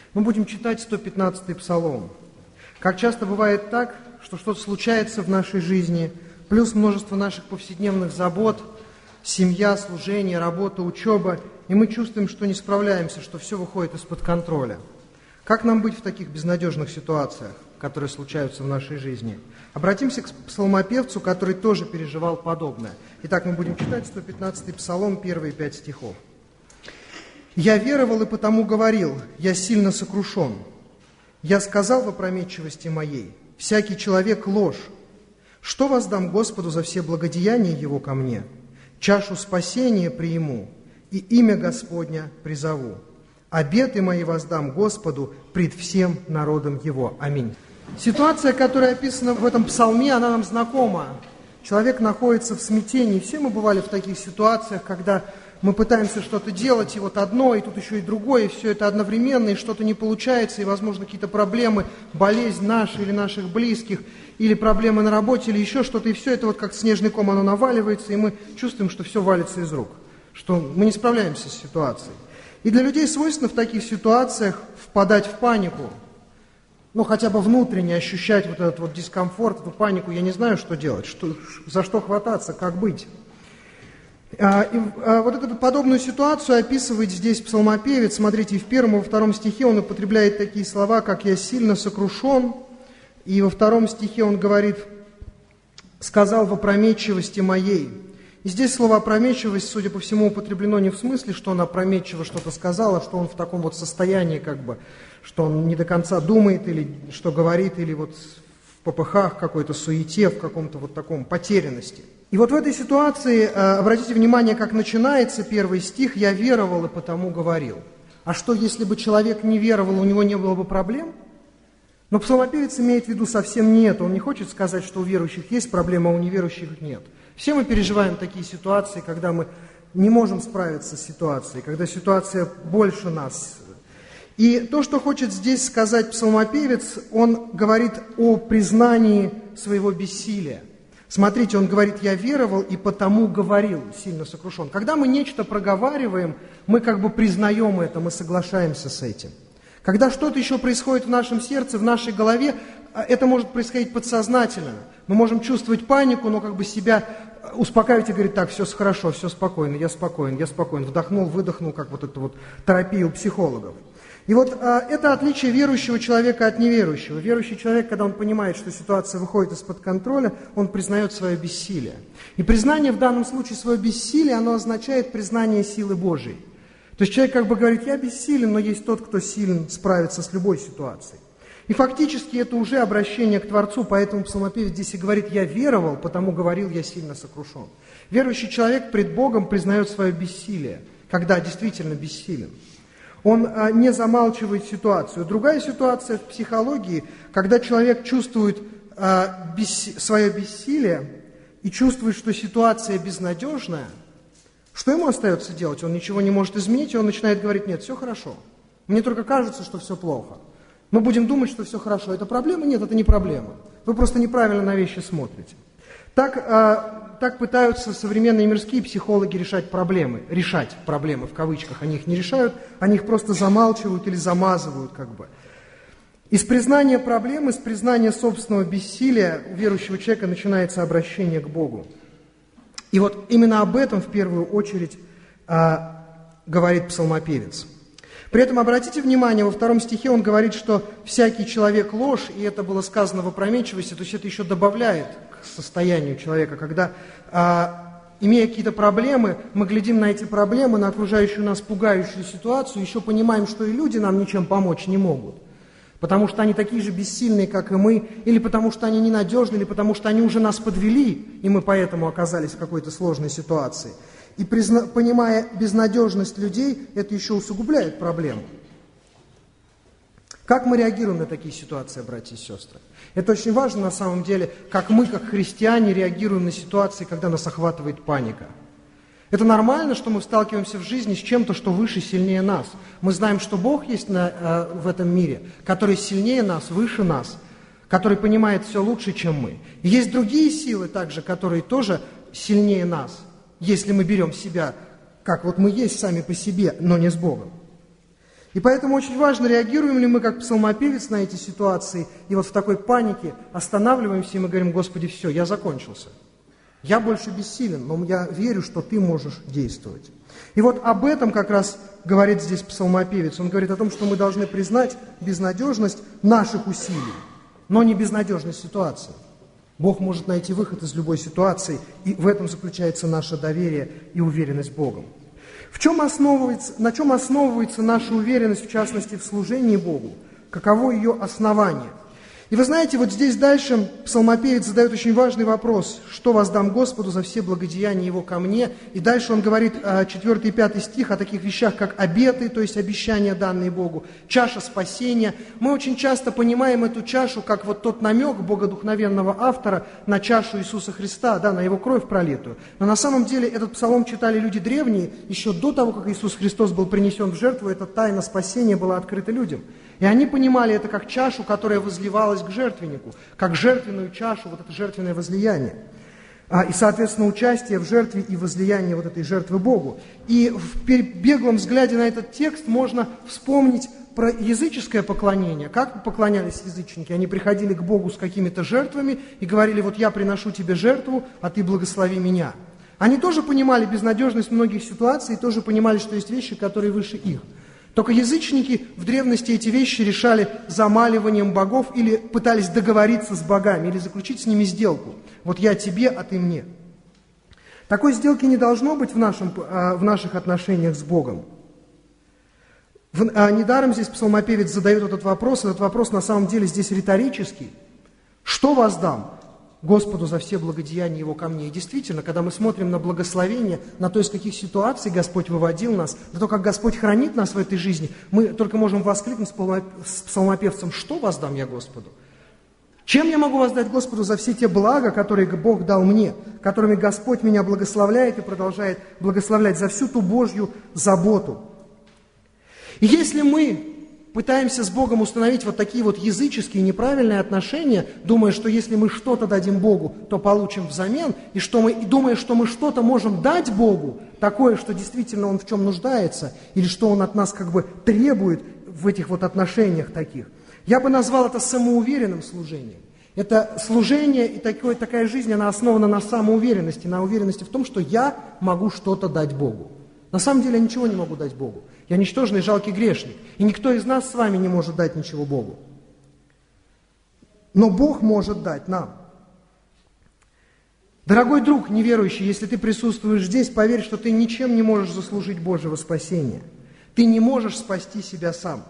Мы будем читать 115-й Псалом. Как часто бывает так, что что-то случается в нашей жизни, плюс множество наших повседневных забот, семья, служение, работа, учеба, и мы чувствуем, что не справляемся, что все выходит из-под контроля. Как нам быть в таких безнадежных ситуациях, которые случаются в нашей жизни? Обратимся к псалмопевцу, который тоже переживал подобное. Итак, мы будем читать 115-й Псалом, первые 5 стихов. «Я веровал и потому говорил, я сильно сокрушен. Я сказал в опрометчивости моей, всякий человек ложь. Что воздам Господу за все благодеяния Его ко мне? Чашу спасения прииму, и имя Господня призову. Обеты мои воздам Господу пред всем народом Его». Аминь. Ситуация, которая описана в этом псалме, она нам знакома. Человек находится в смятении. Все мы бывали в таких ситуациях, когда мы пытаемся что-то делать, и вот одно, и тут еще и другое, и все это одновременно, и что-то не получается, и, возможно, какие-то проблемы, болезнь наша или наших близких, или проблемы на работе, или еще что-то, и все это вот как снежный ком, оно наваливается, и мы чувствуем, что все валится из рук, что мы не справляемся с ситуацией. И для людей свойственно в таких ситуациях впадать в панику, хотя бы внутренне ощущать вот этот вот дискомфорт, эту панику, я не знаю, что делать, за что хвататься, как быть. Вот эту подобную ситуацию описывает здесь псалмопевец. Смотрите, в 1 и во 2 стихе он употребляет такие слова, как «я сильно сокрушен», и во 2 стихе он говорит «сказал в опрометчивости моей». И здесь слово «опрометчивость», судя по всему, употреблено не в смысле, что он опрометчиво что-то сказал, а что он в таком вот состоянии, что он не до конца думает, или что говорит, или вот в попыхах, какой-то суете, в каком-то вот таком потерянности. И вот в этой ситуации, обратите внимание, как начинается 1 стих, «я веровал и потому говорил». А что, если бы человек не веровал, у него не было бы проблем? Но псалмопевец имеет в виду совсем не это. Он не хочет сказать, что у верующих есть проблемы, а у неверующих нет. Все мы переживаем такие ситуации, когда мы не можем справиться с ситуацией, когда ситуация больше нас. И то, что хочет здесь сказать псалмопевец, он говорит о признании своего бессилия. Смотрите, он говорит, я веровал и потому говорил, сильно сокрушен. Когда мы нечто проговариваем, мы признаем это, мы соглашаемся с этим. Когда что-то еще происходит в нашем сердце, в нашей голове, это может происходить подсознательно. Мы можем чувствовать панику, но себя успокаивать и говорить, так, все хорошо, все спокойно, я спокоен, вдохнул, выдохнул, как вот эту вот терапию у психологов. И вот это отличие верующего человека от неверующего. Верующий человек, когда он понимает, что ситуация выходит из-под контроля, он признает свое бессилие. И признание в данном случае своего бессилия, оно означает признание силы Божией. То есть человек говорит, я бессилен, но есть тот, кто силен справиться с любой ситуацией. И фактически это уже обращение к Творцу, поэтому псалмопевец здесь и говорит, я веровал, потому говорил, я сильно сокрушен. Верующий человек пред Богом признает свое бессилие, когда действительно бессилен. Он не замалчивает ситуацию. Другая ситуация в психологии, когда человек чувствует свое бессилие и чувствует, что ситуация безнадежная, что ему остается делать? Он ничего не может изменить, и он начинает говорить, нет, все хорошо. Мне только кажется, что все плохо. Мы будем думать, что все хорошо. Это проблема? Нет, это не проблема. Вы просто неправильно на вещи смотрите. Так пытаются современные мирские психологи решать проблемы в кавычках. Они их не решают, они их просто замалчивают или замазывают Из признания проблем, из признания собственного бессилия у верующего человека начинается обращение к Богу. И вот именно об этом в первую очередь говорит псалмопевец. При этом обратите внимание, во 2 стихе он говорит, что всякий человек ложь, и это было сказано в опрометчивости, то есть это еще добавляет к состоянию человека, когда, имея какие-то проблемы, мы глядим на эти проблемы, на окружающую нас пугающую ситуацию, еще понимаем, что и люди нам ничем помочь не могут, потому что они такие же бессильные, как и мы, или потому что они ненадежны, или потому что они уже нас подвели, и мы поэтому оказались в какой-то сложной ситуации. И понимая безнадежность людей, это еще усугубляет проблему. Как мы реагируем на такие ситуации, братья и сестры? Это очень важно на самом деле, как мы, как христиане, реагируем на ситуации, когда нас охватывает паника. Это нормально, что мы сталкиваемся в жизни с чем-то, что выше, сильнее нас. Мы знаем, что Бог есть в этом мире, который сильнее нас, выше нас, который понимает все лучше, чем мы. И есть другие силы также, которые тоже сильнее нас. Если мы берем себя, как вот мы есть сами по себе, но не с Богом. И поэтому очень важно, реагируем ли мы как псалмопевец на эти ситуации, и вот в такой панике останавливаемся, и мы говорим: Господи, все, я закончился. Я больше бессилен, но я верю, что Ты можешь действовать. И вот об этом как раз говорит здесь псалмопевец. Он говорит о том, что мы должны признать безнадежность наших усилий, но не безнадежность ситуации. Бог может найти выход из любой ситуации, и в этом заключается наше доверие и уверенность Богом. На чем основывается наша уверенность, в частности, в служении Богу? Каково ее основание? И вы знаете, вот здесь дальше псалмопевец задает очень важный вопрос: «Что воздам Господу за все благодеяния Его ко мне?» И дальше он говорит, 4 и 5 стих, о таких вещах, как обеты, то есть обещания, данные Богу, чаша спасения. Мы очень часто понимаем эту чашу, как вот тот намек богодухновенного автора на чашу Иисуса Христа, да, на Его кровь пролитую. Но на самом деле этот псалом читали люди древние, еще до того, как Иисус Христос был принесен в жертву, эта тайна спасения была открыта людям. И они понимали это как чашу, которая возливалась к жертвеннику, как жертвенную чашу, вот это жертвенное возлияние. И, соответственно, участие в жертве и возлияние вот этой жертвы Богу. И в беглом взгляде на этот текст можно вспомнить про языческое поклонение. Как поклонялись язычники? Они приходили к Богу с какими-то жертвами и говорили: вот я приношу тебе жертву, а ты благослови меня. Они тоже понимали безнадежность многих ситуаций, и тоже понимали, что есть вещи, которые выше их. Только язычники в древности эти вещи решали замаливанием богов или пытались договориться с богами, или заключить с ними сделку. Вот я тебе, а ты мне. Такой сделки не должно быть в наших отношениях с Богом. Недаром здесь псалмопевец задает этот вопрос на самом деле здесь риторический. Что воздам Господу за все благодеяния Его ко мне? И действительно, когда мы смотрим на благословение, на то, из каких ситуаций Господь выводил нас, на то, как Господь хранит нас в этой жизни, мы только можем воскликнуть с псалмопевцем: что воздам я Господу? Чем я могу воздать Господу за все те блага, которые Бог дал мне, которыми Господь меня благословляет и продолжает благословлять, за всю ту Божью заботу? И если мы пытаемся с Богом установить вот такие вот языческие неправильные отношения, думая, что если мы что-то дадим Богу, то получим взамен, и думая, что мы что-то можем дать Богу, такое, что действительно Он в чем нуждается, или что Он от нас как бы требует в этих вот отношениях таких, я бы назвал это самоуверенным служением. Это служение и такая жизнь, она основана на самоуверенности, на уверенности в том, что я могу что-то дать Богу. На самом деле я ничего не могу дать Богу. Я ничтожный, жалкий грешник. И никто из нас с вами не может дать ничего Богу. Но Бог может дать нам. Дорогой друг неверующий, если ты присутствуешь здесь, поверь, что ты ничем не можешь заслужить Божьего спасения. Ты не можешь спасти себя сам.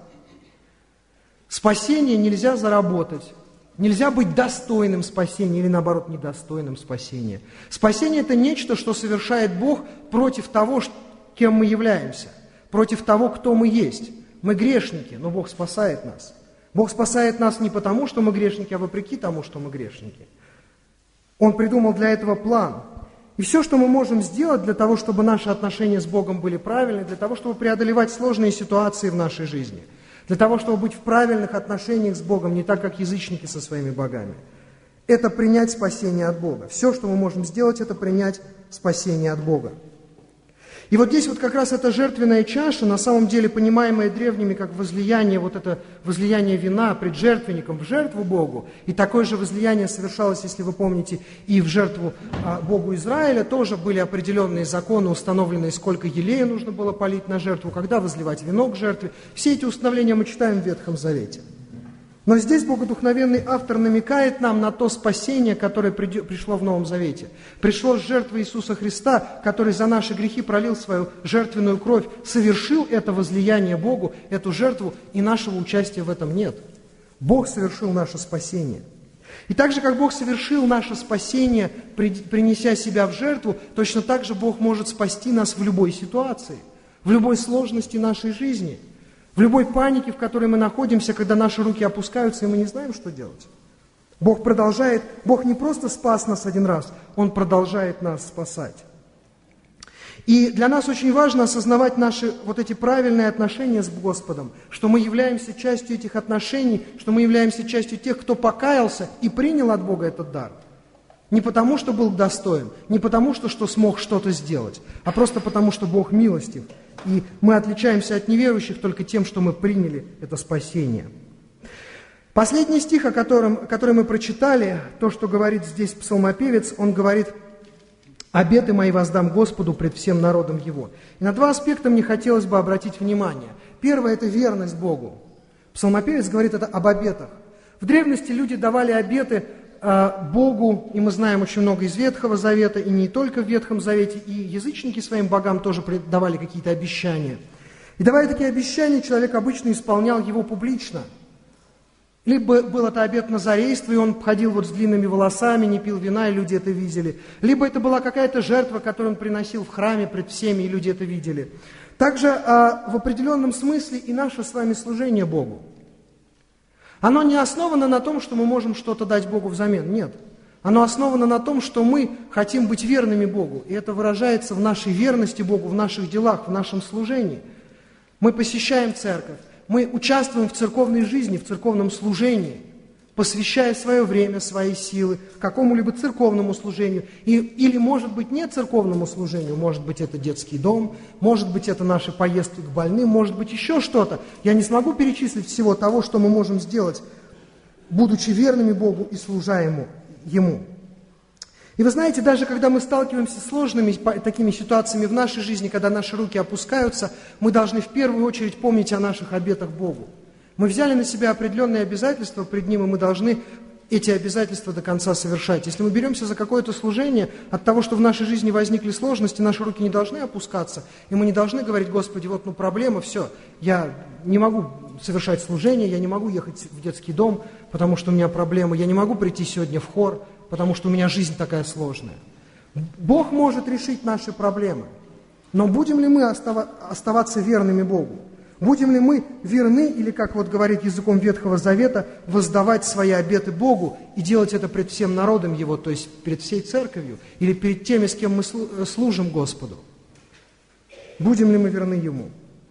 Спасение нельзя заработать. Нельзя быть достойным спасения или, наоборот, недостойным спасения. Спасение – это нечто, что совершает Бог против того, кем мы являемся, против того, кто мы есть. Мы грешники, но Бог спасает нас. Бог спасает нас не потому, что мы грешники, а вопреки тому, что мы грешники. Он придумал для этого план. И все, что мы можем сделать для того, чтобы наши отношения с Богом были правильны, для того, чтобы преодолевать сложные ситуации в нашей жизни, для того, чтобы быть в правильных отношениях с Богом, не так, как язычники со своими богами, это принять спасение от Бога. Все, что мы можем сделать, это принять спасение от Бога. И вот здесь вот как раз эта жертвенная чаша, на самом деле понимаемая древними как возлияние, вот это возлияние вина пред жертвенником в жертву Богу, и такое же возлияние совершалось, если вы помните, и в жертву Богу Израиля, тоже были определенные законы, установленные, сколько елея нужно было полить на жертву, когда возливать вино к жертве. Все эти установления мы читаем в Ветхом Завете. Но здесь богодухновенный автор намекает нам на то спасение, которое пришло в Новом Завете. Пришло с жертвы Иисуса Христа, который за наши грехи пролил свою жертвенную кровь, совершил это возлияние Богу, эту жертву, и нашего участия в этом нет. Бог совершил наше спасение. И так же, как Бог совершил наше спасение, принеся себя в жертву, точно так же Бог может спасти нас в любой ситуации, в любой сложности нашей жизни, в любой панике, в которой мы находимся, когда наши руки опускаются, и мы не знаем, что делать. Бог не просто спас нас один раз, Он продолжает нас спасать. И для нас очень важно осознавать наши вот эти правильные отношения с Господом, что мы являемся частью этих отношений, что мы являемся частью тех, кто покаялся и принял от Бога этот дар. Не потому, что был достоин, не потому, что смог что-то сделать, а просто потому, что Бог милостив. И мы отличаемся от неверующих только тем, что мы приняли это спасение. Последний стих, который мы прочитали, то, что говорит здесь псалмопевец, он говорит: «Обеты мои воздам Господу пред всем народом Его». И на два аспекта мне хотелось бы обратить внимание. Первое – это верность Богу. Псалмопевец говорит это об обетах. В древности люди давали обеты Богу, и мы знаем очень много из Ветхого Завета, и не только в Ветхом Завете, и язычники своим богам тоже давали какие-то обещания. И давая такие обещания, человек обычно исполнял его публично. Либо был это обет назарейства, и он ходил вот с длинными волосами, не пил вина, и люди это видели. Либо это была какая-то жертва, которую он приносил в храме пред всеми, и люди это видели. Также в определенном смысле и наше с вами служение Богу. Оно не основано на том, что мы можем что-то дать Богу взамен. Нет. Оно основано на том, что мы хотим быть верными Богу. И это выражается в нашей верности Богу, в наших делах, в нашем служении. Мы посещаем церковь. Мы участвуем в церковной жизни, в церковном служении, посвящая свое время, свои силы какому-либо церковному служению. Или, может быть, не церковному служению, может быть, это детский дом, может быть, это наши поездки к больным, может быть, еще что-то. Я не смогу перечислить всего того, что мы можем сделать, будучи верными Богу и служа Ему. И вы знаете, даже когда мы сталкиваемся с сложными такими ситуациями в нашей жизни, когда наши руки опускаются, мы должны в первую очередь помнить о наших обетах Богу. Мы взяли на себя определенные обязательства пред Ним, и мы должны эти обязательства до конца совершать. Если мы беремся за какое-то служение, от того, что в нашей жизни возникли сложности, наши руки не должны опускаться, и мы не должны говорить: Господи, вот проблема, все, я не могу совершать служение, я не могу ехать в детский дом, потому что у меня проблемы, я не могу прийти сегодня в хор, потому что у меня жизнь такая сложная. Бог может решить наши проблемы, но будем ли мы оставаться верными Богу? Будем ли мы верны, или, как вот говорит языком Ветхого Завета, воздавать свои обеты Богу и делать это пред всем народом Его, то есть перед всей церковью, или перед теми, с кем мы служим Господу? Будем ли мы верны Ему?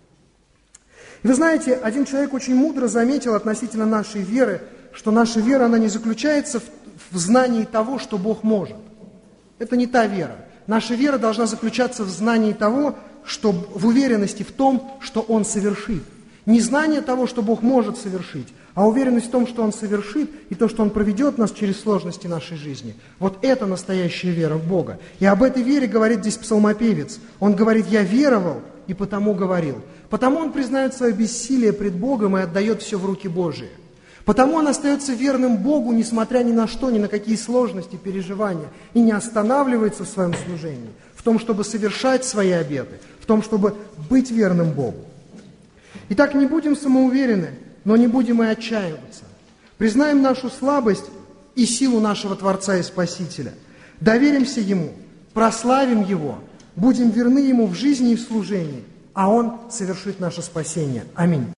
И вы знаете, один человек очень мудро заметил относительно нашей веры, что наша вера, она не заключается в знании того, что Бог может. Это не та вера. Наша вера должна заключаться в знании того, что в уверенности в том, что Он совершит. Не знание того, что Бог может совершить, а уверенность в том, что Он совершит, и то, что Он проведет нас через сложности нашей жизни. Вот это настоящая вера в Бога. И об этой вере говорит здесь псалмопевец. Он говорит: «Я веровал, и потому говорил». Потому он признает свое бессилие пред Богом и отдает все в руки Божии. Потому он остается верным Богу, несмотря ни на что, ни на какие сложности, переживания, и не останавливается в своем служении, в том, чтобы совершать свои обеты, в том, чтобы быть верным Богу. Итак, не будем самоуверены, но не будем и отчаиваться. Признаем нашу слабость и силу нашего Творца и Спасителя. Доверимся Ему, прославим Его, будем верны Ему в жизни и в служении, а Он совершит наше спасение. Аминь.